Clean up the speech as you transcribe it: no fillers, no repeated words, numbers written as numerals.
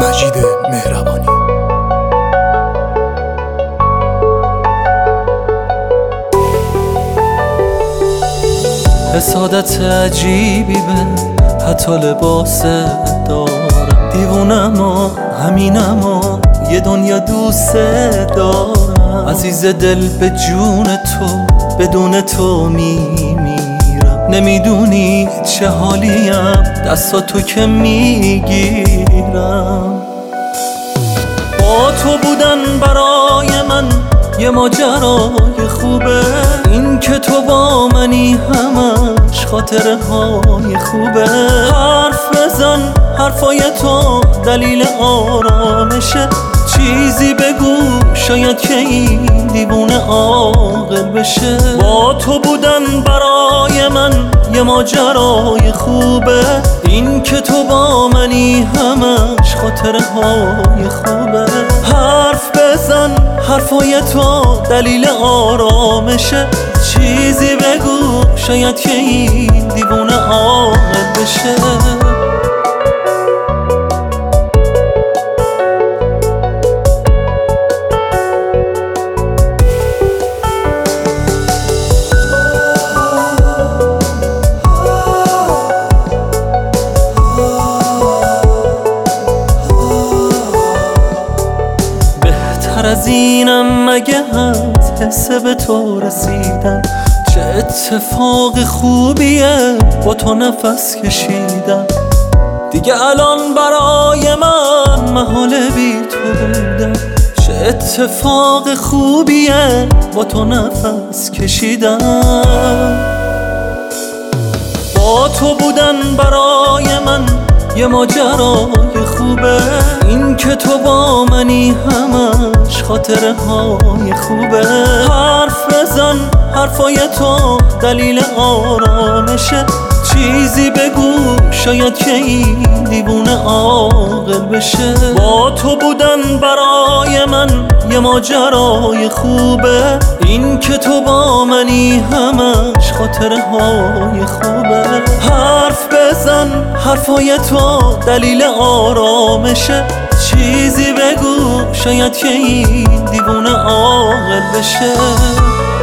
مجید مهربانی. حسادت عجیبی به حتی لباس دارم، دیوونم و همینم و یه دنیا دوست دارم. عزیز دل به جون تو، بدون تو میمیرم. نمیدونی چه حالیم دستاتو که میگیرم. با تو بودن برای من یه ماجرای خوبه، این که تو با منی همش خاطره های خوبه. حرف بزن، حرفای تو دلیل آرامشه. چیزی بگو شاید که این دیوونه عاقل بشه. با تو بودن برای من یه ماجرای خوبه، این که تو با منی همش خاطره های خوبه. حرف بزن، حرفای تو دلیل آرامشه. چیزی بگو شاید که این دیوونه عاقل بشه. از اینم مگه هست حس به تو رسیدن؟ چه اتفاق خوبیه با تو نفس کشیدن. دیگه الان برای من محال بی تو بودن. چه اتفاق خوبیه با تو نفس کشیدن. با تو بودن برای من یه ماجرای خوبه، این که تو با منی همش خاطره های خوبه. حرف بزن، حرفای تو دلیل آرامشه. چیزی بگو شاید که این دیوونه عاقل بشه. با تو بودن برای من یه ماجرای خوبه، این که تو با منی همش خاطره های خوبه. حرف بزن، حرفای تو دلیل آرامشه. چیزی بگو شاید که این دیوونه عاقل بشه.